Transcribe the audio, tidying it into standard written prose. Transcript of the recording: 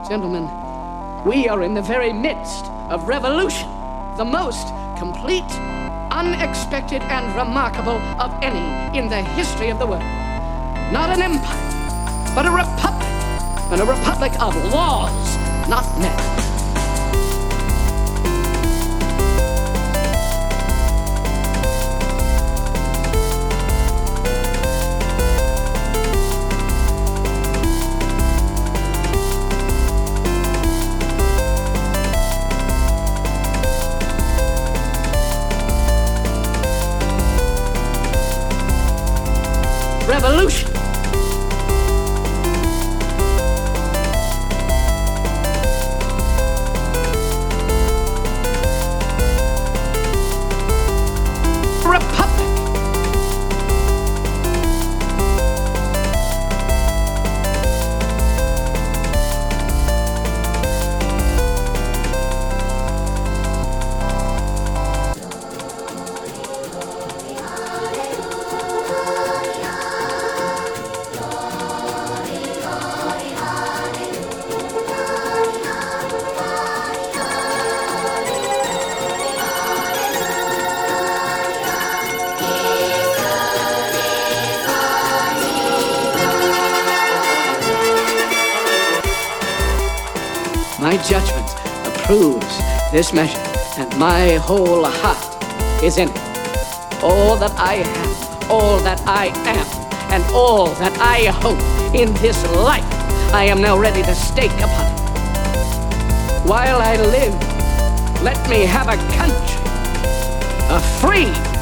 Gentlemen, we are in the very midst of revolution, the most complete, unexpected, and remarkable of any in the history of the world. Not an empire, but a republic, and a republic of laws, not men. Revolution. Republic. My judgment approves this measure, and my whole heart is in it. All that I have, all that I am, and all that I hope in this life, I am now ready to stake upon it. While I live, let me have a country, a free